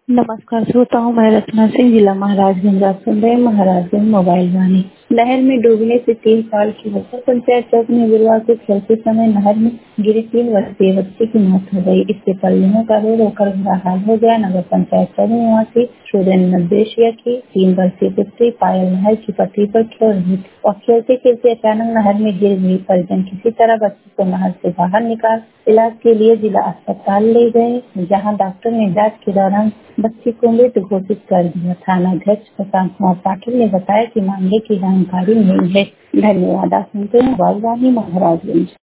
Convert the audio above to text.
नमस्कार श्रोताओं, मैं रचना सिंह, जिला महाराजगंज। आप सुन रहे हैं महाराजगंज मोबाइल वाणी। नहर में डूबने से 3 साल की बच्चा पंचायत चौक में गुरुवार को खेलते समय नहर में गिरी 3 वर्षीय बच्चे की मौत हो गई। इससे परिजनों का रो रोकर बुरा हाल हो गया। नगर पंचायत चौक निवासी सूर्यन नंदेशिया की 3 वर्षीय पुत्री पायल नहर की पटरी पर खेल रही थी और खेलते खेलते अचानक नहर में गिर गई। परिजन किसी तरह बच्चे को नहर से बाहर निकाल इलाज के लिए जिला अस्पताल ले गए, जहां डॉक्टर ने जांच के दौरान बच्ची को मृत घोषित कर दिया। थाना अध्यक्ष प्रशांत कुमार पाटिल ने बताया कि मामले की जानकारी नहीं है। धन्यवाद। आप सुनते हैं मोबाइल वाणी महाराजगंज।